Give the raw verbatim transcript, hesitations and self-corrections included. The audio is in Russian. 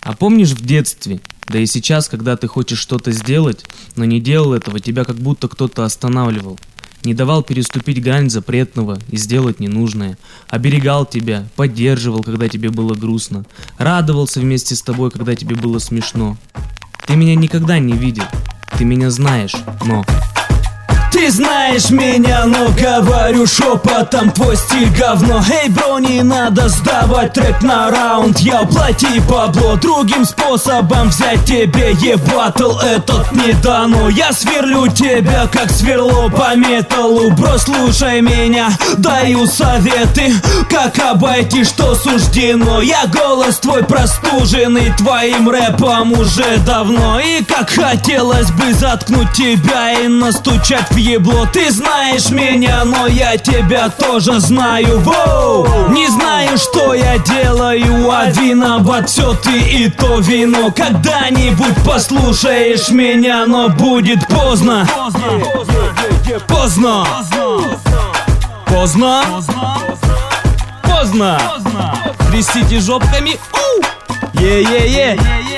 А помнишь в детстве, да и сейчас, когда ты хочешь что-то сделать, но не делал этого, тебя как будто кто-то останавливал, не давал переступить грань запретного и сделать ненужное, оберегал тебя, поддерживал, когда тебе было грустно, радовался вместе с тобой, когда тебе было смешно. Ты меня никогда не видел, ты меня знаешь, но... Ты знаешь меня, но говорю шепотом, твой стиль говно. Эй, бро, не надо сдавать трек на раунд. Я плати бабло, другим способом взять тебе ебатл этот не дано. Я сверлю тебя, как сверло по металлу. Бро, слушай меня, даю советы, как обойти, что суждено. Я голос твой простуженный твоим рэпом уже давно. И как хотелось бы заткнуть тебя и настучать в ебло. Ты знаешь меня, но я тебя тоже знаю. Воу! Не знаю, что я делаю, а виноват все ты и то вино. Когда-нибудь послушаешь меня, но будет поздно. Поздно. Поздно. Поздно. Трясите жопками. Е-е-е.